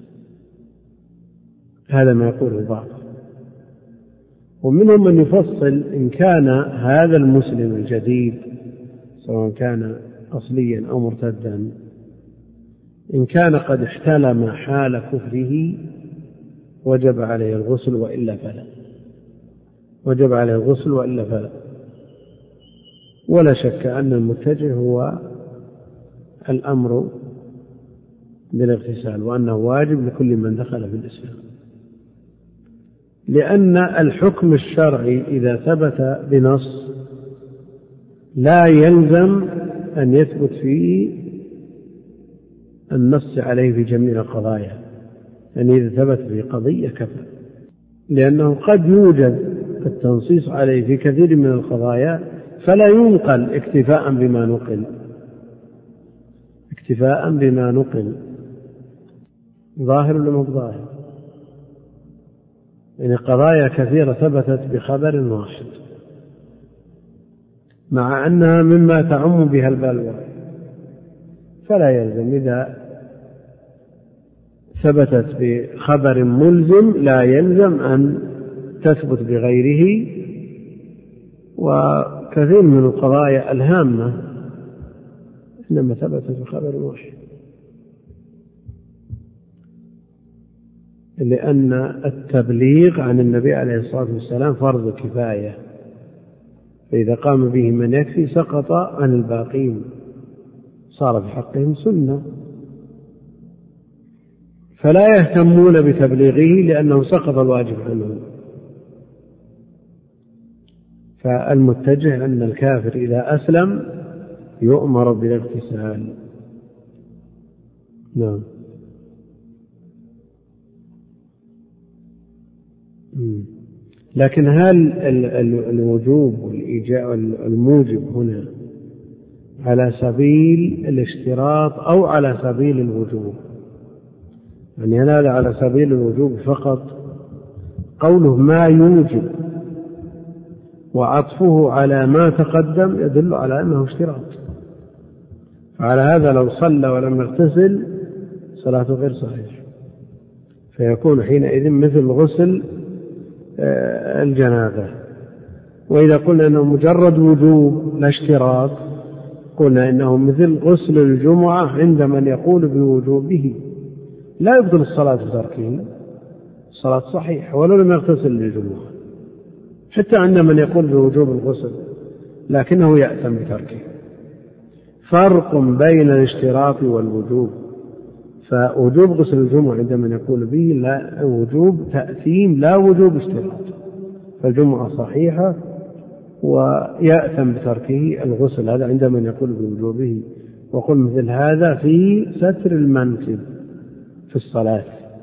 هذا ما يقوله البعض. ومنهم من يفصل إن كان هذا المسلم الجديد سواء كان أصليا أو مرتدا إن كان قد احتلم حال كفره وجب عليه الغسل وإلا فلا وجب عليه الغسل وإلا فلا ولا شك أن المتجه هو الأمر بالاغتسال، وأنه واجب لكل من دخل في الإسلام. لأن الحكم الشرعي إذا ثبت بنص لا يلزم أن يثبت فيه النص عليه في جميع القضايا، يعني إذا ثبت في قضية كفى، لأنه قد يوجد التنصيص عليه في كثير من القضايا فلا ينقل اكتفاء بما نقل اكتفاء بما نقل ظاهر ولا مو ظاهر؟ يعني قضايا كثيرة ثبتت بخبر واحد مع أنها مما تعم بها البلوى، فلا يلزم إذا ثبتت بخبر ملزم لا يلزم أن تثبت بغيره. وكثير من القضايا الهامة إنما ثبتت بخبر واحد، لأن التبليغ عن النبي عليه الصلاة والسلام فرض كفاية، فإذا قام به من يكفي سقط عن الباقين، صار في حقهم سنة، فلا يهتمون بتبليغه لأنه سقط الواجب عنه. فالمتجه أن الكافر إذا أسلم يؤمر بالاغتسال. نعم. لكن هل الوجوب والإيجاب الموجب هنا على سبيل الاشتراط أو على سبيل الوجوب؟ يعني هذا على سبيل الوجوب فقط، قوله ما يوجب وعطفه على ما تقدم يدل على أنه اشتراط، فعلى هذا لو صلى ولم يغتسل صلاته غير صحيح، فيكون حينئذ مثل غسل الجنابة. وإذا قلنا أنه مجرد وجوب لا اشتراط قلنا إنه مثل غسل الجمعة عند من يقول بوجوبه، لا يبطل الصلاة بتركه، الصلاة صحيحة ولو لم يغتسل للجمعة، حتى عند من يقول بوجوب الغسل لكنه يأثم بتركه. فرق بين الاشتراط والوجوب، فوجوب غسل الجمعة عند من يقول به لا وجوب تأثيم لا وجوب اشتراط، فالجمعة صحيحة ويأثم بتركه الغسل، هذا عند من يقول بوجوبه. وقل مثل هذا في ستر المنكب في الصلاة،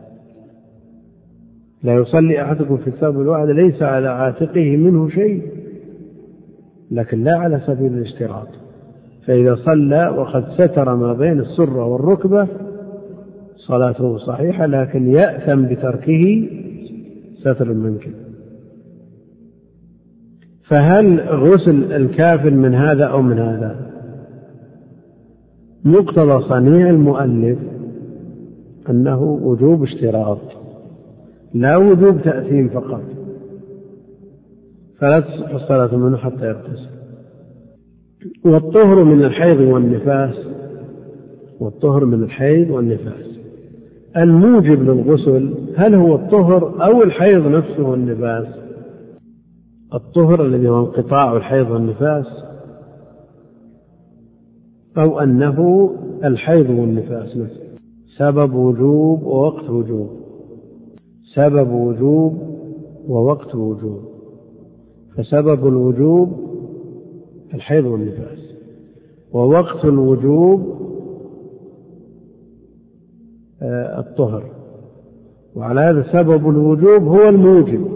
لا يصلي أحدكم في الثوب الواحد ليس على عاتقه منه شيء، لكن لا على سبيل الاشتراط، فإذا صلى وقد ستر ما بين السرة والركبة صلاته صحيحة، لكن يأثم بتركه ستر المنكب. فهل غسل الكافر من هذا أو من هذا؟ مقتضى صنيع المؤلف أنه وجوب اشتراط لا وجوب تأثيم فقط، فلا تصح الصلاة منه حتى يغتسل. والطهر من الحيض والنفاس، والطهر من الحيض والنفاس الموجب للغسل هل هو الطهر أو الحيض نفسه والنفاس؟ الطهر الذي هو انقطاع الحيض والنفاس، أو أنه الحيض والنفاس نفسه سبب وجوب ووقت وجوب، سبب وجوب ووقت وجوب، فسبب الوجوب الحيض والنفاس، ووقت الوجوب الطهر، وعلى هذا سبب الوجوب هو الموجب،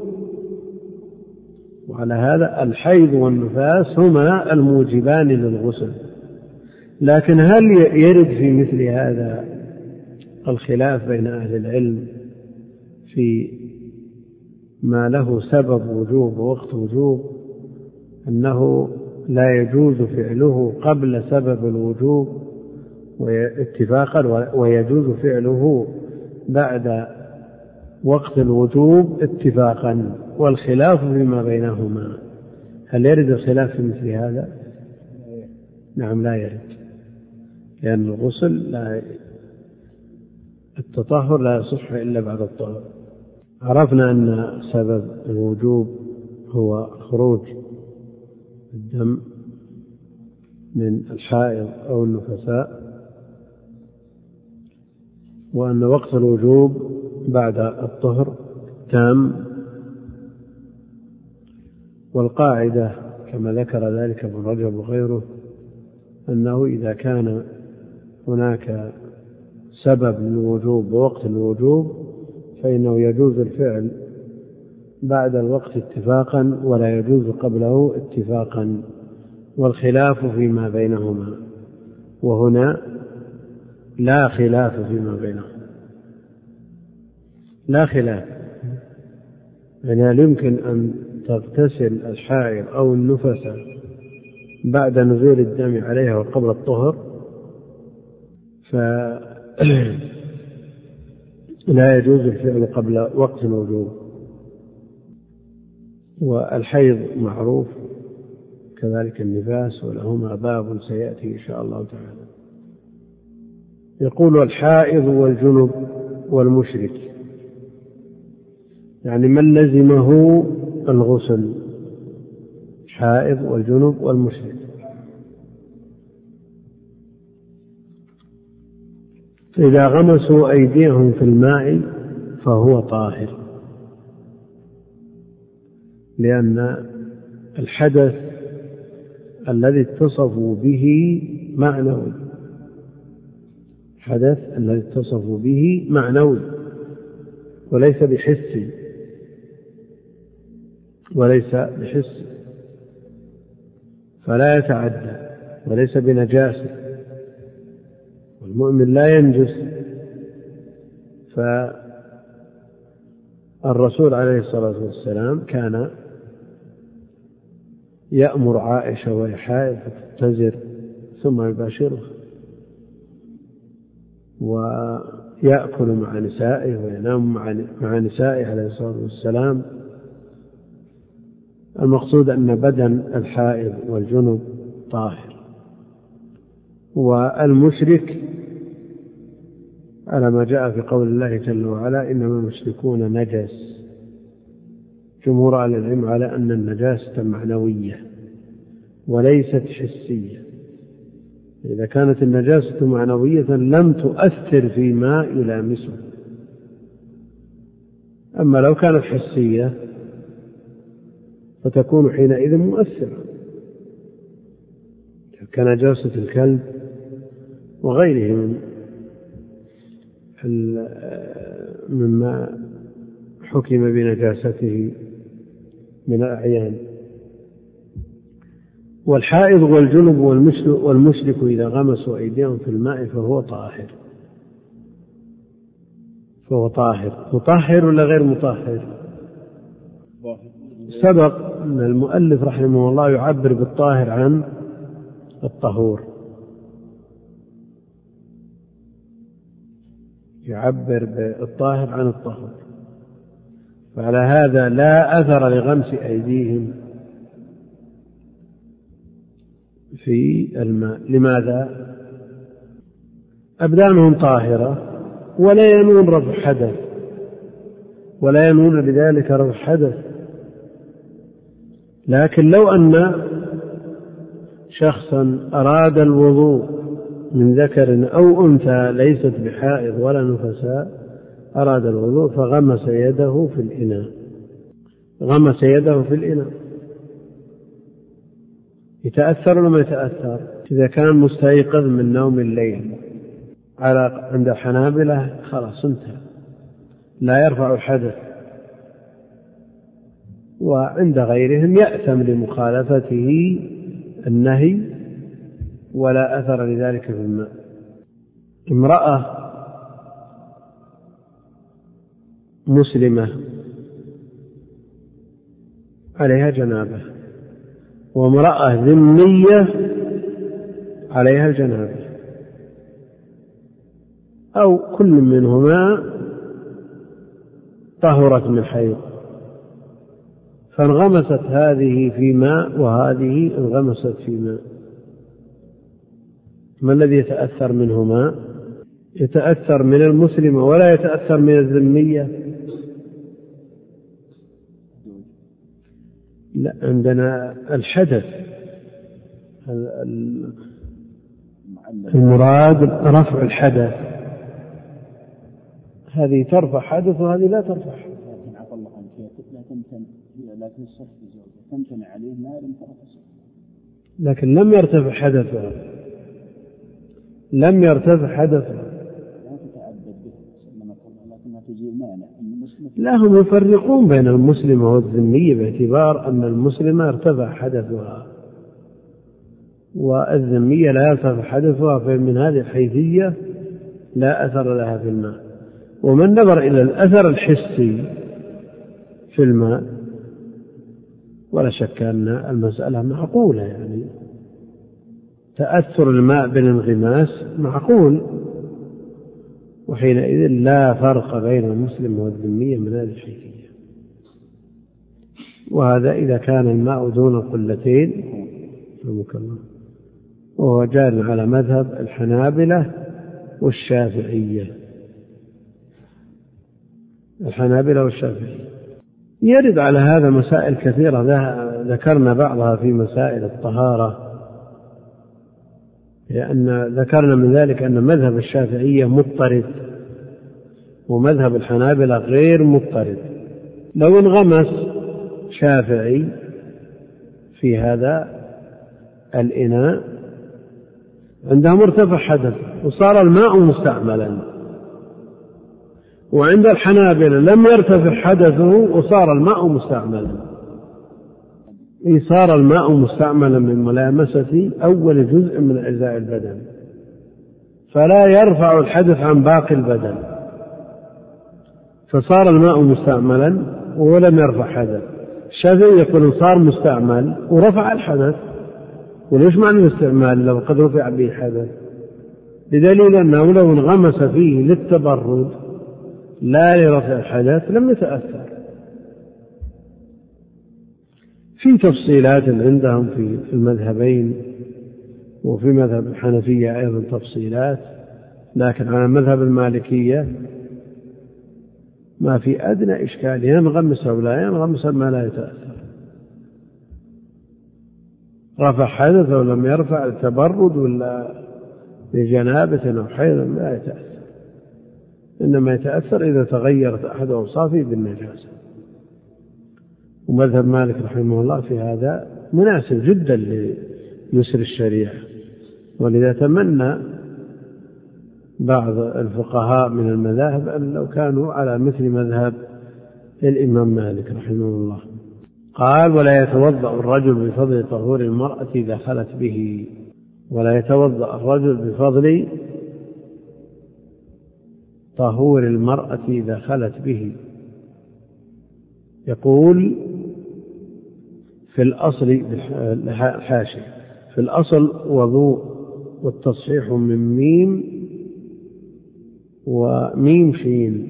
وعلى هذا الحيض والنفاس هما الموجبان للغسل. لكن هل يرد في مثل هذا الخلاف بين أهل العلم في ما له سبب وجوب ووقت وجوب، أنه لا يجوز فعله قبل سبب الوجوب اتفاقا ويجوز فعله بعد وقت الوجوب اتفاقا، والخلاف فيما بينهما؟ هل يرد الخلاف في مثل هذا؟ نعم لا يرد، لأن الغسل لا التطهر لا يصح إلا بعد الطهر. عرفنا أن سبب الوجوب هو خروج الدم من الحائض أو النفساء، وأن وقت الوجوب بعد الطهر تام والقاعدة كما ذكر ذلك ابن رجب وغيره أنه إذا كان هناك سبب للوجوب ووقت الوجوب فإنه يجوز الفعل بعد الوقت اتفاقا ولا يجوز قبله اتفاقا، والخلاف فيما بينهما، وهنا لا خلاف فيما بينهما، لا خلاف. يعني هل يمكن أن تغتسل الحائض أو النفس بعد نزول الدم عليها وقبل الطهر؟ فلا يجوز الفعل قبل وقت الوجوب. والحيض معروف كذلك النفاس، ولهما باب سيأتي إن شاء الله تعالى. يقول الحائض والجنب والمشرك، يعني من لزمه الغسل، الحائض والجنب والمشرك. إذا غمسوا أيديهم في الماء فهو طاهر، لأن الحدث الذي اتصفوا به معنوي، الحدث الذي اتصفوا به معنوي وليس بحسي، وليس بحسي فلا يتعدى وليس بنجاسة، والمؤمن لا ينجس. فالرسول عليه الصلاة والسلام كان يأمر عائشة وهي حائض فتتزر ثم يباشرها، ويأكل مع نسائه وينام مع نسائه عليه الصلاة والسلام. المقصود أن بدن الحائض والجنب طاهر. والمشرك على ما جاء في قول الله جل وعلا إنما المشركون نجس، جمهور أهل العلم على أن النجاسة معنوية وليست حسية. إذا كانت النجاسة معنوية لم تؤثر فيما يلامسه، أما لو كانت حسية فتكون حينئذ مؤثرة كنجاسة الكلب وغيره من مما حكم بنجاسته من الأعيان. والحائض والجنب والمشرك إذا غمسوا أيديهم في الماء فهو طاهر، فهو طاهر. مطهر ولا غير مطهر؟ سبق أن المؤلف رحمه الله يعبر بالطاهر عن الطهور، يعبر بالطاهر عن الطهور، فعلى هذا لا أثر لغمس أيديهم في الماء. لماذا؟ أبدانهم طاهرة ولا ينون رفع حدث، ولا ينون بذلك رفع حدث. لكن لو أن شخصا أراد الوضوء من ذكر أو أنثى ليست بحائض ولا نفساء، أراد الوضوء فغمس يده في الإناء، غمس يده في الإناء، يتأثر ولا ما يتأثر؟ إذا كان مستيقظ من نوم الليل على عند الحنابلة خلاص انتهى، لا يرفع الحدث، وعند غيرهم يأثم لمخالفته النهي ولا أثر لذلك في الماء. امرأة مسلمة عليها جنابة، وامرأة ذمية عليها الجنابة، أو كل منهما طهرت من حيض، فانغمست هذه في ماء وهذه انغمست في ماء، ما الذي يتأثر منهما؟ يتأثر من المسلمة ولا يتأثر من الذمية؟ لا، عندنا الحدث المراد رفع الحدث، هذه ترفع حدث وهذه لا ترفع حدث. لكن عفى الله عنك لا تمتن، لكن الصف بزوجها تمتنع عليه ما لم تغتسل. لكن لم يرتفع حدثها لم يرتفع حدثها لا تتعبد به لكنها تزيل مانع. لا، هم يفرقون بين المسلمة والذمية باعتبار أن المسلمة ارتفع حدثها والذمية لا يرتفع حدثها، فمن هذه الحيثية لا أثر لها في الماء. ومن نظر إلى الأثر الحسي في الماء ولا شك أن المسألة معقولة، يعني تأثر الماء بالانغماس معقول، وحينئذ لا فرق بين المسلم والذمية من هذه الحيثية. وهذا إذا كان الماء دون قلتين المكرم، وهو جار على مذهب الحنابلة والشافعية الحنابلة والشافعية. يرد على هذا مسائل كثيرة ذكرنا بعضها في مسائل الطهارة، لأن ذكرنا من ذلك أن مذهب الشافعية مضطرد ومذهب الحنابلة غير مضطرد. لو انغمس شافعي في هذا الإناء عندهم ارتفع حدث وصار الماء مستعملا، وعند الحنابلة لم يرتفع حدثه وصار الماء مستعملا. صار الماء مستعملا من ملامسة أول جزء من أجزاء البدن، فلا يرفع الحدث عن باقي البدن، فصار الماء مستعملا ولم يرفع حدث. الشافعي يقول صار مستعمل ورفع الحدث، وليش معنى الاستعمال لو قد رفع به حدث؟ بدليل أنه لو انغمس فيه للتبرد لا لرفع الحدث لم يتأثر. في تفصيلات عندهم في المذهبين، وفي مذهب الحنفية أيضا تفصيلات، لكن على مذهب المالكية ما في أدنى إشكال، ينغمس أو لا ينغمس ما لا يتأثر، رفع حدث أو لم يرفع، التبرد ولا بجنابة أو حيض لا يتأثر، إنما يتأثر إذا تغيرت أحد أوصافه بالنجاسة. ومذهب مالك رحمه الله في هذا مناسب جدا ليسر الشريعة، ولذا تمنى بعض الفقهاء من المذاهب أن لو كانوا على مثل مذهب الإمام مالك رحمه الله. قال: ولا يتوضأ الرجل بفضل طهور المرأة إذا خلت به. ولا يتوضأ الرجل بفضل طهور المرأة إذا خلت به. يقول في الأصل الحاشي في الأصل وضوء والتصحيح من ميم وميم شين،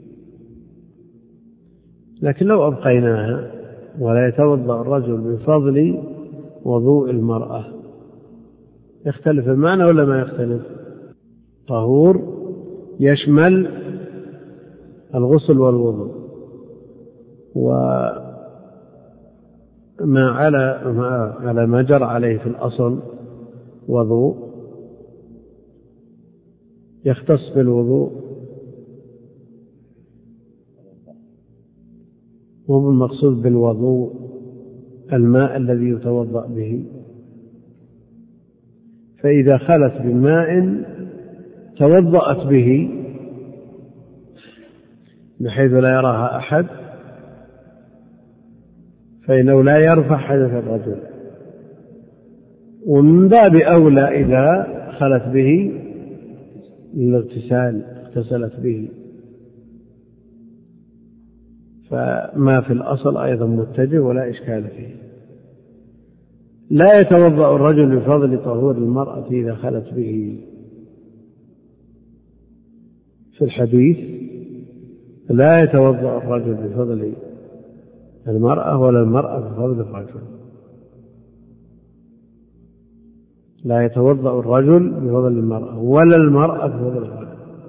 لكن لو أبقيناها ولا يتوضأ الرجل بفضل وضوء المرأة يختلف المعنى ولا ما يختلف؟ طهور يشمل الغسل والوضوء، وما على ما على ما جرى عليه في الأصل وضوء يختص بالوضوء، وبالمقصود بالوضوء الماء الذي يتوضأ به. فإذا خلت بماء توضأت به بحيث لا يراها أحد فإنه لا يرفع حدث الرجل، ومن باب أولى إذا خلت به للاغتسال اغتسلت به. فما في الأصل أيضا متجه ولا إشكال فيه. لا يتوضأ الرجل بفضل طهور المرأة إذا خلت به. في الحديث لا يتوضأ الرجل بفضل المرأة ولا المرأة بفضل الرجل. لا يتوضأ الرجل بفضل المرأة ولا المرأة بفضل الرجل،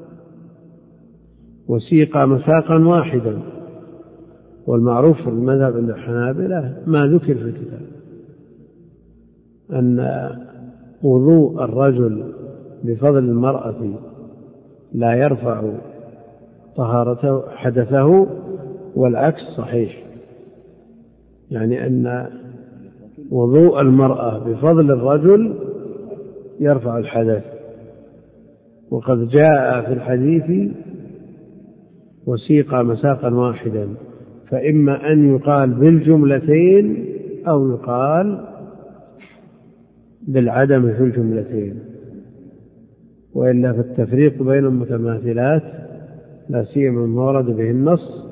وسيق مساقا واحدا. والمعروف في المذهب عند الحنابلة ما ذكر في الكتاب أن وضوء الرجل بفضل المرأة لا يرفع طهارته حدثه، والعكس صحيح، يعني أن وضوء المرأة بفضل الرجل يرفع الحدث. وقد جاء في الحديث وسيق مساقا واحدا، فإما أن يقال بالجملتين أو يقال بالعدم في الجملتين، وإلا فالتفريق بين المتماثلات لا سيما ما ورد به النص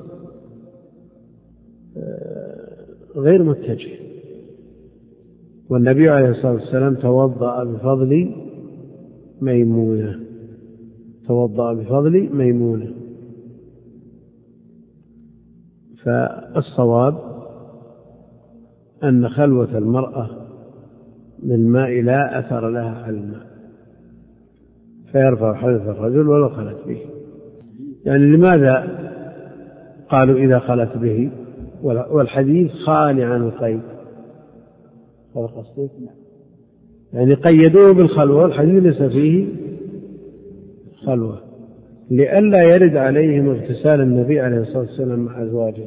غير متجه. والنبي عليه الصلاة والسلام توضأ بفضل ميمونة توضأ بفضل ميمونة فالصواب أن خلوة المرأة بالماء لا أثر لها على الماء، فيرفع حدث الرجل ولو خلت به. يعني لماذا قالوا إذا خلت به والحديث خالي عن القيد؟ هذا قصدك؟ يعني قيدوه بالخلوة والحديث ليس فيه خلوة، لئلا يرد عليهم اغتسال النبي عليه الصلاة والسلام مع أزواجه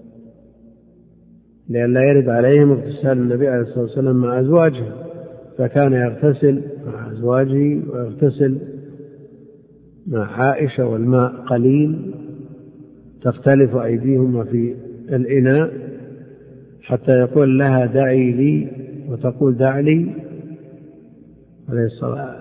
لئلا يرد عليهم اغتسال النبي عليه الصلاة والسلام مع أزواجه فكان يغتسل مع أزواجه ويغتسل مع عائشة والماء قليل تختلف أيديهما في الإناء حتى يقول لها دعي لي وتقول دع لي عليه الصلاة.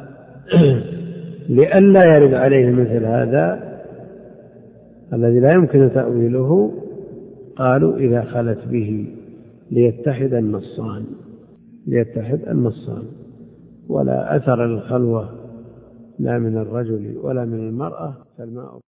لئلا يرد عليه مثل هذا الذي لا يمكن تأويله قالوا إذا خلت به ليتحد النصان ليتحد النصان ولا أثر للخلوة لا من الرجل ولا من المرأة فالماء